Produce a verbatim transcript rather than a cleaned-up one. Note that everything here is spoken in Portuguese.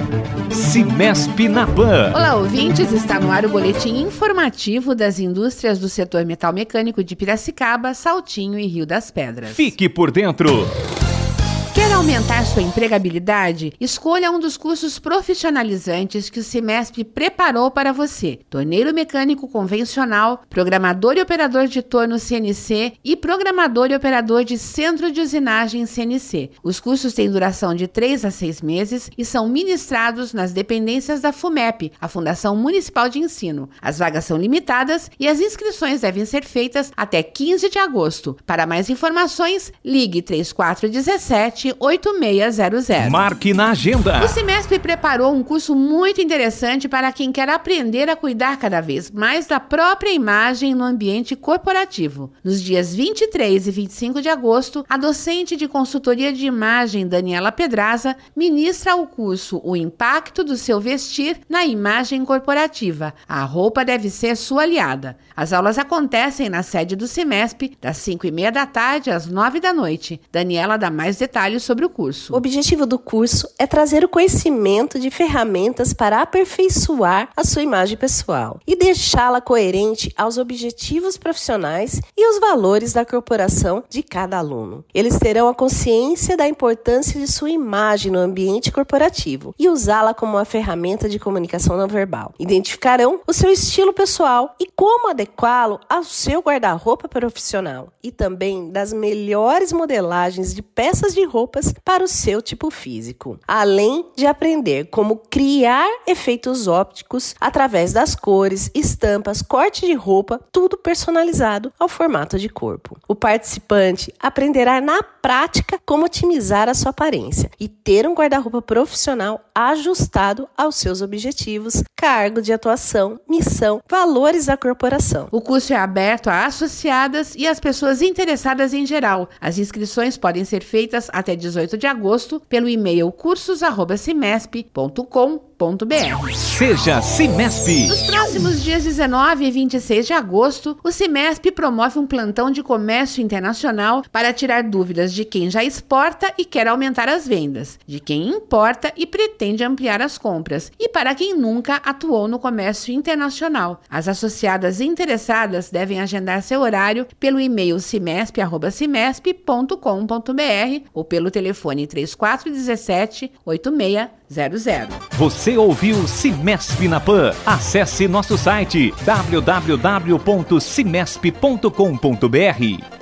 Cimesp na Pan. Olá, ouvintes, está no ar o boletim informativo das indústrias do setor metal mecânico de Piracicaba, Saltinho e Rio das Pedras. Fique por dentro. Quer aumentar sua empregabilidade? Escolha um dos cursos profissionalizantes que o Cimesp preparou para você. Torneiro mecânico convencional, programador e operador de torno C N C e programador e operador de centro de usinagem C N C. Os cursos têm duração de três a seis meses e são ministrados nas dependências da FUMEP, a Fundação Municipal de Ensino. As vagas são limitadas e as inscrições devem ser feitas até quinze de agosto. Para mais informações, ligue três quatro um sete, oito seis zero zero. Marque na agenda. O Cimesp preparou um curso muito interessante para quem quer aprender a cuidar cada vez mais da própria imagem no ambiente corporativo. Nos dias vinte e três e vinte e cinco de agosto, a docente de consultoria de imagem Daniela Pedraza ministra o curso O Impacto do Seu Vestir na Imagem Corporativa. A roupa deve ser sua aliada. As aulas acontecem na sede do Cimesp, das cinco e meia da tarde às nove da noite. Daniela dá mais detalhes sobre o curso. O objetivo do curso é trazer o conhecimento de ferramentas para aperfeiçoar a sua imagem pessoal e deixá-la coerente aos objetivos profissionais e os valores da corporação de cada aluno. Eles terão a consciência da importância de sua imagem no ambiente corporativo e usá-la como uma ferramenta de comunicação não verbal. Identificarão o seu estilo pessoal e como adequá-lo ao seu guarda-roupa profissional e também das melhores modelagens de peças de roupas para o seu tipo físico, além de aprender como criar efeitos ópticos através das cores, estampas, corte de roupa, tudo personalizado ao formato de corpo. O participante aprenderá na prática como otimizar a sua aparência e ter um guarda-roupa profissional ajustado aos seus objetivos, cargo de atuação, missão, valores da corporação. O curso é aberto a associadas e às pessoas interessadas em geral. As inscrições podem ser feitas até dezoito de agosto pelo e-mail cursos arroba cimesp ponto com ponto br. Seja Cimesp. Nos próximos dias dezenove e vinte e seis de agosto, o Cimesp promove um plantão de comércio internacional para tirar dúvidas de quem já exporta e quer aumentar as vendas, de quem importa e pretende ampliar as compras, e para quem nunca atuou no comércio internacional. As associadas interessadas devem agendar seu horário pelo e-mail cimesp arroba cimesp ponto com ponto br ou pelo telefone três quatro um sete, oito seis zero zero. Você ouviu Cimesp na Pan? Acesse nosso site w w w ponto cimesp ponto com ponto br.